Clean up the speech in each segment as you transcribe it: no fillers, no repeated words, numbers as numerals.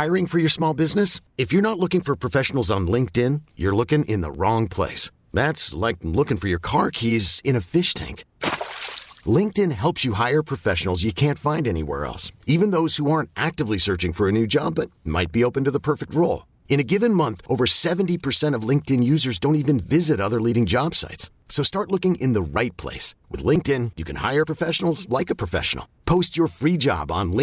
Hiring for your small business? If you're not looking for professionals on LinkedIn, you're looking in the wrong place. That's like looking for your car keys in a fish tank. LinkedIn helps you hire professionals you can't find anywhere else, even those who aren't actively searching for a new job but might be open to the perfect role. In a given month, over 70% of LinkedIn users don't even visit other leading job sites. So start looking in the right place. With LinkedIn, you can hire professionals like a professional. Post your free job on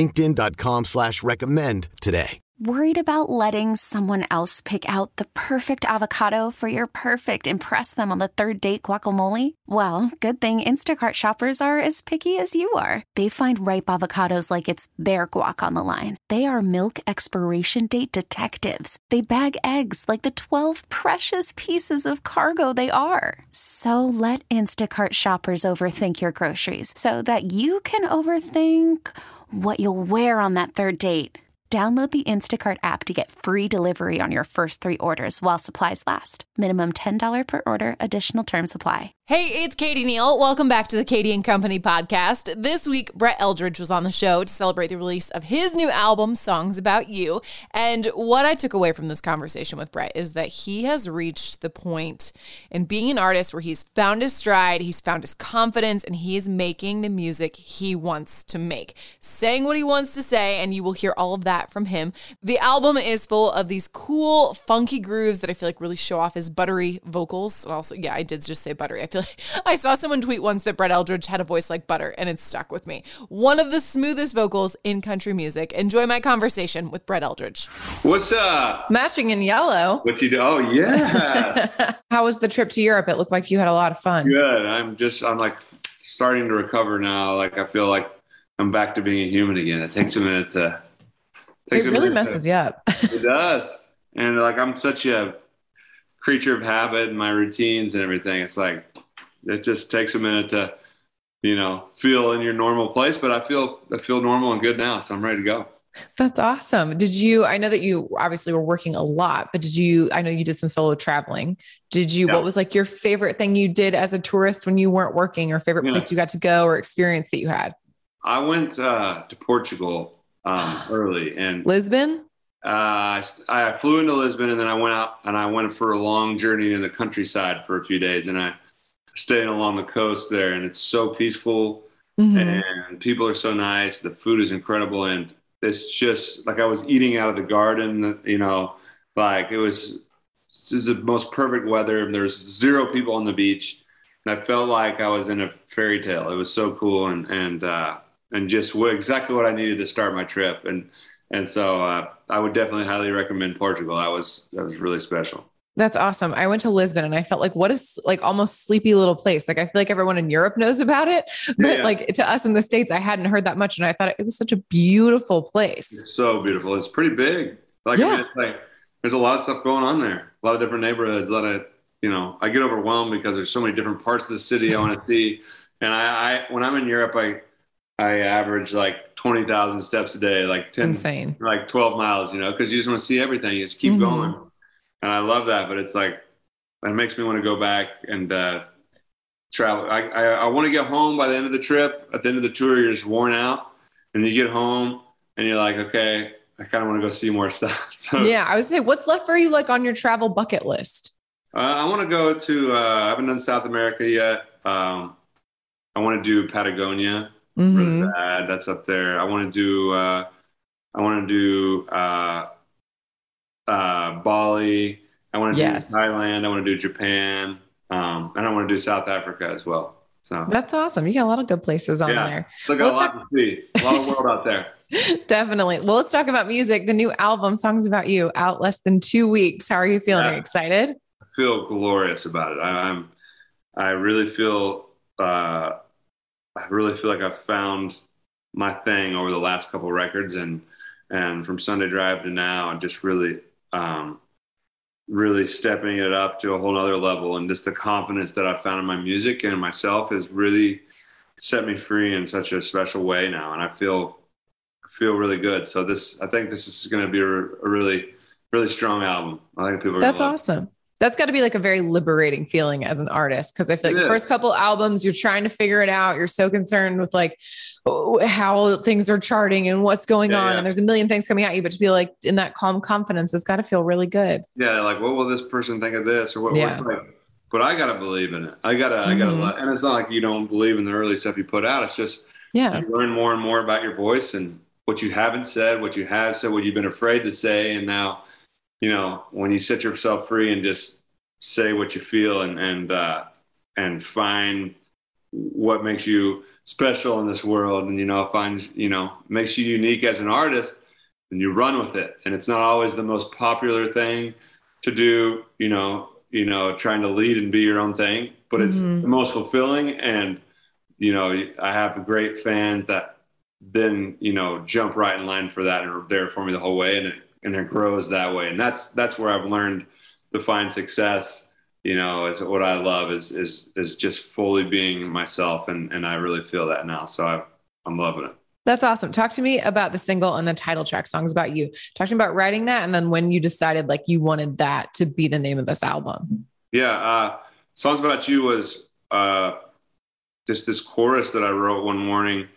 linkedin.com/recommend today. Worried about letting someone else pick out the perfect avocado for your perfect impress them on the third date guacamole? Well, good thing Instacart shoppers are as picky as you are. They find ripe avocados like it's their guac on the line. They are milk expiration date detectives. They bag eggs like the 12 precious pieces of cargo they are. So let Instacart shoppers overthink your groceries so that you can overthink what you'll wear on that third date. Download the Instacart app to get free delivery on your first 3 orders while supplies last. Minimum $10 per order. Additional terms apply. Hey, it's Katie Neal. Welcome back to the Katie and Company podcast. This week, Brett Eldredge was on the show to celebrate the release of his new album, Songs About You. And what I took away from this conversation with Brett is that he has reached the point in being an artist where he's found his stride, he's found his confidence, and he is making the music he wants to make, saying what he wants to say, and you will hear all of that from him. The album is full of these cool, funky grooves that I feel like really show off his buttery vocals. And also, yeah, I did just say buttery. I feel like I saw someone tweet once that Brett Eldredge had a voice like butter, and it stuck with me. One of the smoothest vocals in country music. Enjoy my conversation with Brett Eldredge. What's up? Matching in yellow. What you do? Oh, yeah. How was the trip to Europe? It looked like you had a lot of fun. Good. I'm like starting to recover now. Like I feel like I'm back to being a human again. It takes a minute to. It really messes you up. It does. And like I'm such a creature of habit and my routines and everything. It's like it just takes a minute to, feel in your normal place. But I feel normal and good now, so I'm ready to go. That's awesome. I know that you obviously were working a lot, but I know you did some solo traveling. Yeah. What was like your favorite thing you did as a tourist when you weren't working, or favorite place you got to go or experience that you had? I went to Portugal early and Lisbon. I flew into Lisbon and then I went out and I went for a long journey in the countryside for a few days, and I stayed along the coast there, and it's so peaceful and people are so nice. The food is incredible, and it's just like I was eating out of the garden, like this is the most perfect weather. There's 0 people on the beach, and I felt like I was in a fairy tale. It was so cool and just exactly what I needed to start my trip. And so I would definitely highly recommend Portugal. That was really special. That's awesome. I went to Lisbon and I felt like what is like almost sleepy little place. Like I feel like everyone in Europe knows about it, but like to us in the States, I hadn't heard that much. And I thought it was such a beautiful place. It's so beautiful. It's pretty big. I mean, it's like there's a lot of stuff going on there. A lot of different neighborhoods. I get overwhelmed because there's so many different parts of the city I want to see. And I when I'm in Europe, I average like 20,000 steps a day, like 12 miles, because you just want to see everything. You just keep going. And I love that, but it's like, it makes me want to go back and travel. I want to get home by the end of the trip. At the end of the tour, you're just worn out, and you get home and you're like, okay, I kind of want to go see more stuff. So yeah, I would say, what's left for you like on your travel bucket list? I want to go to, I haven't done South America yet. I want to do Patagonia. Really bad. That's up there. I want to do Bali. I want to do Thailand. I want to do Japan. And I want to do South Africa as well. So that's awesome. You got a lot of good places on there. So got a lot to see. A lot of world out there. Definitely. Well, let's talk about music. The new album, Songs About You, out less than 2 weeks. How are you feeling? Are you excited? I feel glorious about it. I really feel like I've found my thing over the last couple of records, and from Sunday Drive to now, and just really stepping it up to a whole nother level. And just the confidence that I've found in my music and myself has really set me free in such a special way now. And I feel really good. So I think this is going to be a really, really strong album. I think people are That's awesome. That's got to be like a very liberating feeling as an artist. Cause I feel like the first couple albums, you're trying to figure it out. You're so concerned with like how things are charting and what's going on. And there's a million things coming at you, but to be like in that calm confidence, it's got to feel really good. Yeah. Like, what will this person think of this? Or what's like, but I got to believe in it. I gotta, and it's not like you don't believe in the early stuff you put out. It's just, you learn more and more about your voice and what you haven't said, what you have said, what you've been afraid to say. And now, you know, when you set yourself free and just say what you feel and find what makes you special in this world, and, you know, makes you unique as an artist, and you run with it. And it's not always the most popular thing to do, you know, trying to lead and be your own thing, but it's the most fulfilling. And, you know, I have great fans that then, you know, jump right in line for that and are there for me the whole way. And it grows that way. And that's where I've learned to find success, you know, is what I love is just fully being myself. And I really feel that now. So I'm loving it. That's awesome. Talk to me about the single and the title track, Songs About You. Talk to me about writing that. And then when you decided like you wanted that to be the name of this album. Yeah. Songs About You was just this chorus that I wrote one morning.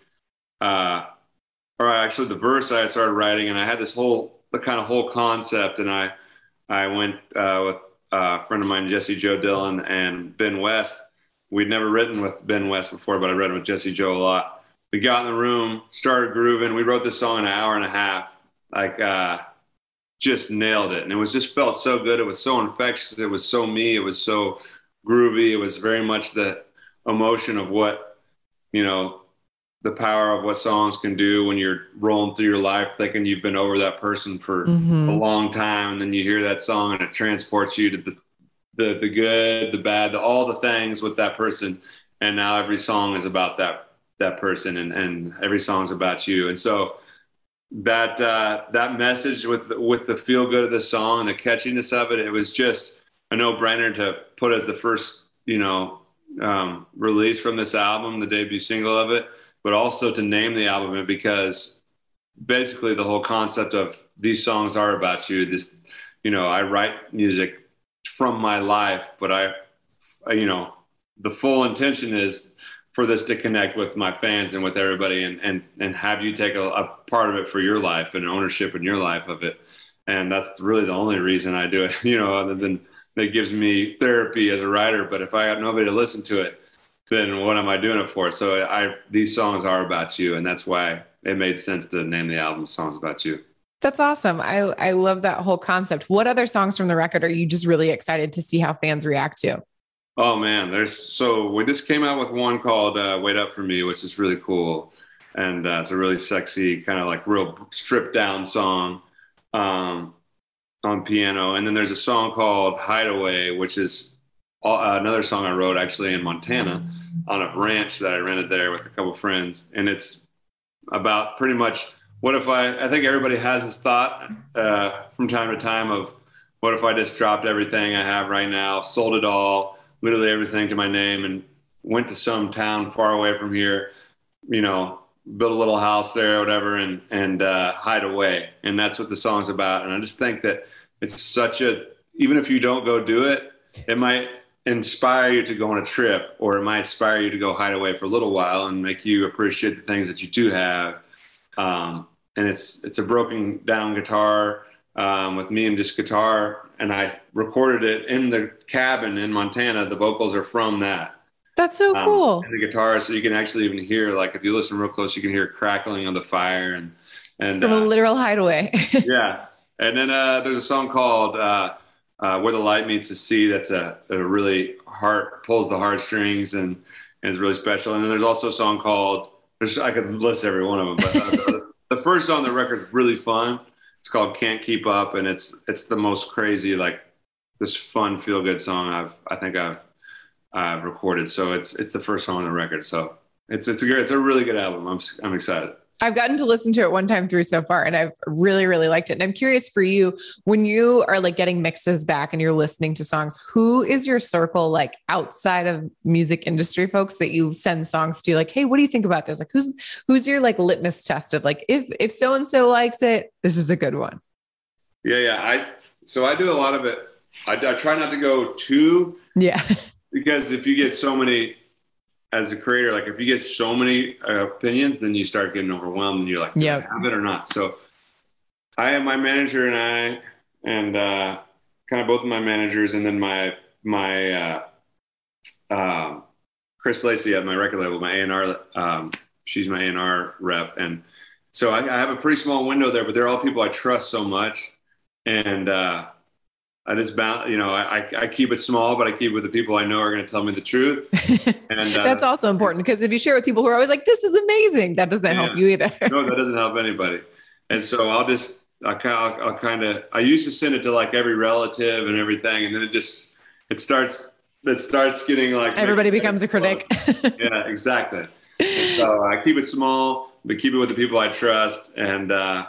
Or actually the verse I had started writing, and I had this whole concept. And I went with a friend of mine, Jesse Joe Dillon, and Ben West. We'd never written with Ben West before, but I read with Jesse Joe a lot. We got in the room, started grooving. We wrote this song in an hour and a half, like just nailed it. And it was just felt so good. It was so infectious. It was so me. It was so groovy. It was very much the emotion of what, you know, the power of what songs can do when you're rolling through your life thinking you've been over that person for a long time. And then you hear that song and it transports you to the good, the bad, all the things with that person. And now every song is about that person, and every song's about you. And so that message with the feel good of the song and the catchiness of it, it was just a no-brainer to put as the first, you know, release from this album, the debut single of it, but also to name the album, because basically the whole concept of these songs are about you. This, you know, I write music from my life, but I you know, the full intention is for this to connect with my fans and with everybody, and have you take a part of it for your life and ownership in your life of it. And that's really the only reason I do it, you know, other than that gives me therapy as a writer. But if I got nobody to listen to it, then what am I doing it for? So these songs are about you. And that's why it made sense to name the album Songs About You. That's awesome. I love that whole concept. What other songs from the record are you just really excited to see how fans react to? Oh man, so we just came out with one called Wait Up For Me, which is really cool. And it's a really sexy, kind of like real stripped down song on piano. And then there's a song called Hideaway, which is another song I wrote actually in Montana on a ranch that I rented there with a couple friends. And it's about pretty much what if I think everybody has this thought from time to time of what if I just dropped everything I have right now, sold it all, literally everything to my name, and went to some town far away from here, you know, build a little house there or whatever, and hide away. And that's what the song's about. And I just think that it's even if you don't go do it, it might inspire you to go on a trip, or it might inspire you to go hide away for a little while and make you appreciate the things that you do have. And it's a broken down guitar with me and just guitar. And I recorded it in the cabin in Montana. The vocals are from that. That's so cool. And the guitar, so you can actually even hear, like, if you listen real close, you can hear crackling of the fire and from a literal hideaway. Yeah. And then there's a song called Where the Light Meets the Sea. That's a really pulls the heartstrings and is really special. And then there's also a song called, I could list every one of them, but the first song on the record is really fun. It's called Can't Keep Up, and it's the most crazy, like, this fun, feel good song I think I've recorded. So it's the first song on the record. So it's a really good album. I'm excited. I've gotten to listen to it one time through so far, and I've really, really liked it. And I'm curious for you, when you are like getting mixes back and you're listening to songs, who is your circle, like outside of music industry folks, that you send songs to? Like, hey, what do you think about this? Like, who's your like litmus test of like, if so-and-so likes it, this is a good one. Yeah. So I do a lot of it I try not to go too, because if you get so many, as a creator, like if you get so many opinions, then you start getting overwhelmed and you're like, do I have it or not? So I have my manager and kind of both of my managers, and then my Chris Lacey at my record label, my A&R, she's my A&R rep. And so I have a pretty small window there, but they're all people I trust so much. And I just I keep it small, but I keep it with the people I know are going to tell me the truth. And that's also important, because if you share with people who are always like, this is amazing, that doesn't help you either. No, that doesn't help anybody. And so I used to send it to like every relative and everything. And then it starts getting like, everybody becomes a critic. Yeah, exactly. And so I keep it small, but keep it with the people I trust, and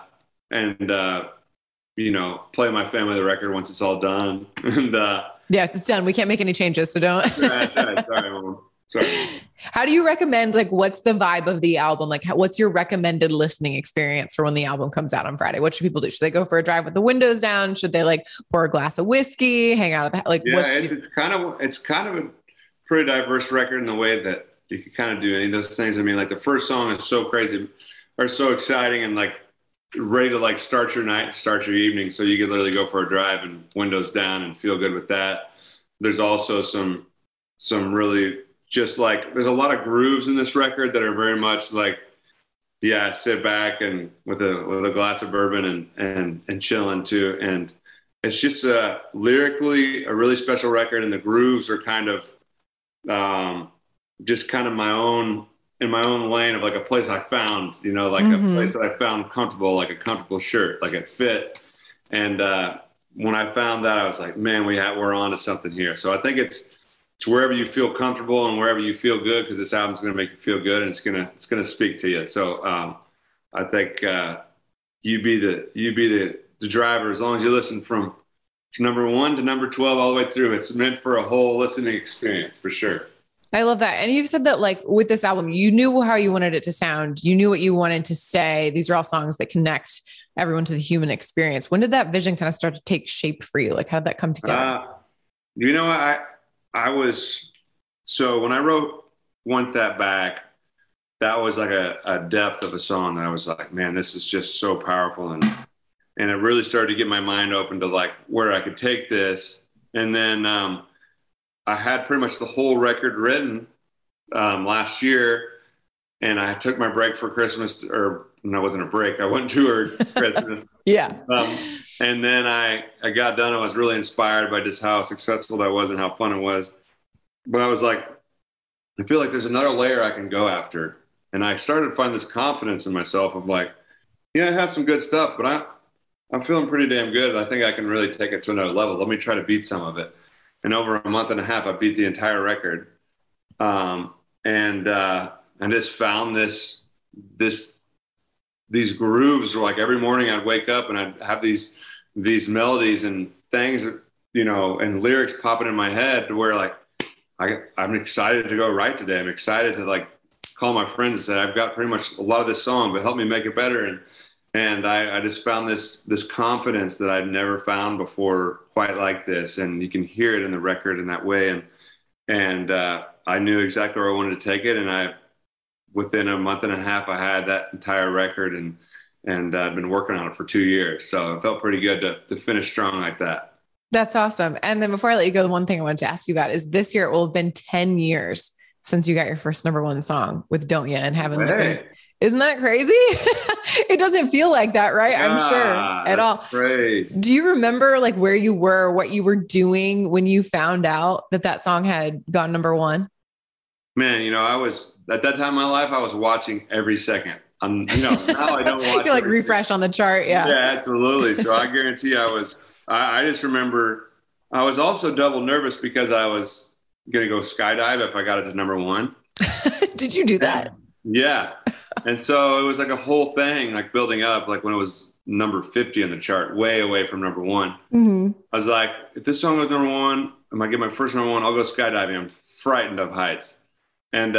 play my family the record once it's all done. And it's done. We can't make any changes, so don't. Sorry, Mom. Sorry. How do you recommend, like, what's the vibe of the album? Like, what's your recommended listening experience for when the album comes out on Friday? What should people do? Should they go for a drive with the windows down? Should they like pour a glass of whiskey, hang out at the, like, it's kind of a pretty diverse record in the way that you can kind of do any of those things. I mean, like the first song is so crazy or so exciting and like ready to like start your night, start your evening. So you could literally go for a drive and windows down and feel good with that. There's also some really just like, there's a lot of grooves in this record that are very much like, sit back and with a glass of bourbon and chilling too. And it's just lyrically a really special record. And the grooves are kind of just kind of in my own lane of like a place I found, like a place that I found comfortable, like a comfortable shirt, like it fit. And when I found that, I was like, man, we're on to something here. So I think it's wherever you feel comfortable and wherever you feel good, because this album's going to make you feel good and it's going to speak to you. So I think you be the driver, as long as you listen from number 1 to number 12 all the way through. It's meant for a whole listening experience for sure. I love that. And you've said that, like, with this album, you knew how you wanted it to sound. You knew what you wanted to say. These are all songs that connect everyone to the human experience. When did that vision kind of start to take shape for you? Like, how did that come together? So when I wrote Want That Back, that was like a depth of a song that I was like, man, this is just so powerful. And it really started to get my mind open to like where I could take this. And then I had pretty much the whole record written last year, and I took my break for Christmas, or no, it wasn't a break. I went to her Christmas. And then I got done. I was really inspired by just how successful that was and how fun it was. But I was like, I feel like there's another layer I can go after. And I started to find this confidence in myself of like, I have some good stuff, but I'm feeling pretty damn good. I think I can really take it to another level. Let me try to beat some of it. And over a month and a half, I beat the entire record. And I just found these grooves where like every morning I'd wake up and I'd have these melodies and things, and lyrics popping in my head to where like, I'm excited to go write today. I'm excited to like call my friends and say, I've got pretty much a lot of this song, but help me make it better. And I just found this confidence that I'd never found before quite like this. And you can hear it in the record in that way. And I knew exactly where I wanted to take it. And within a month and a half, I had that entire record and I'd been working on it for 2 years. So it felt pretty good to finish strong like that. That's awesome. And then before I let you go, the one thing I wanted to ask you about is this year, it will have been 10 years since you got your first number 1 song with Don't Ya and Having the Isn't that crazy? It doesn't feel like that, right? I'm sure at all. Crazy. Do you remember like where you were, what you were doing when you found out that song had gone number 1? Man, I was at that time in my life, I was watching every second. Now I don't watch. You like refresh on the chart. Yeah. Yeah, absolutely. So I guarantee I just remember I was also double nervous because I was going to go skydive if I got it to number 1. Did you do that? Yeah. And so it was like a whole thing, like building up, like when it was number 50 on the chart, way away from number 1. Mm-hmm. I was like, if this song goes number 1, I might get my first number 1, I'll go skydiving. I'm frightened of heights. And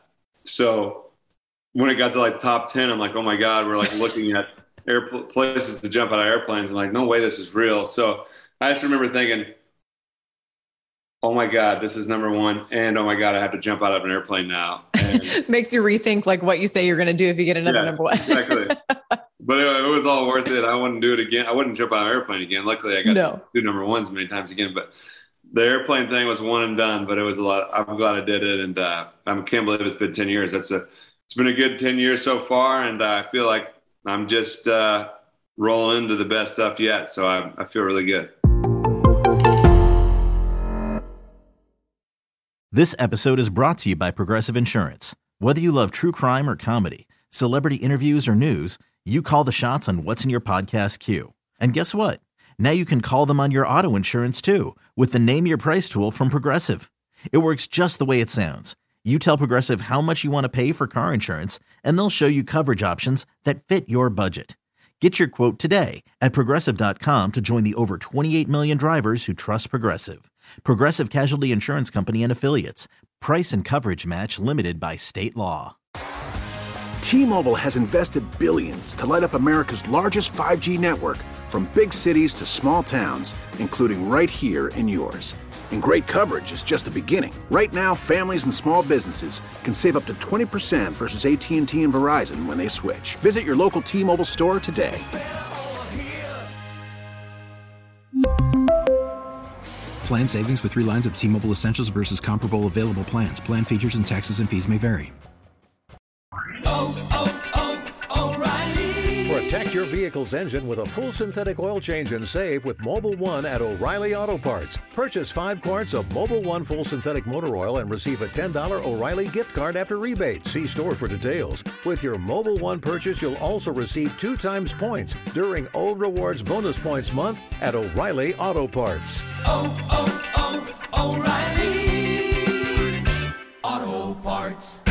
so when it got to like top 10, I'm like, oh my God, we're like looking at places to jump out of airplanes. I'm like, no way this is real. So I just remember thinking, oh my God, this is number one. And oh my God, I have to jump out of an airplane now. And makes you rethink like what you say you're going to do if you get another number one. Exactly. But it was all worth it. I wouldn't do it again. I wouldn't jump out of an airplane again. Luckily, I got to do number ones many times again. But the airplane thing was one and done, but it was a lot. I'm glad I did it. And I can't believe it's been 10 years. It's been a good 10 years so far. And I feel like I'm just rolling into the best stuff yet. So I feel really good. This episode is brought to you by Progressive Insurance. Whether you love true crime or comedy, celebrity interviews or news, you call the shots on what's in your podcast queue. And guess what? Now you can call them on your auto insurance too with the Name Your Price tool from Progressive. It works just the way it sounds. You tell Progressive how much you want to pay for car insurance, and they'll show you coverage options that fit your budget. Get your quote today at Progressive.com to join the over 28 million drivers who trust Progressive. Progressive Casualty Insurance Company and Affiliates. Price and coverage match limited by state law. T-Mobile has invested billions to light up America's largest 5G network, from big cities to small towns, including right here in yours. And great coverage is just the beginning. Right now, families and small businesses can save up to 20% versus AT&T and Verizon when they switch. Visit your local T-Mobile store today. Plan savings with 3 lines of T-Mobile Essentials versus comparable available plans. Plan features and taxes and fees may vary. O'Reilly. Protect your vehicle's engine with a full synthetic oil change and save with Mobil 1 at O'Reilly Auto Parts. Purchase 5 quarts of Mobil 1 full synthetic motor oil and receive a $10 O'Reilly gift card after rebate. See store for details. With your Mobil 1 purchase, you'll also receive 2 times points during O Rewards Bonus Points Month at O'Reilly Auto Parts. O'Reilly Auto Parts.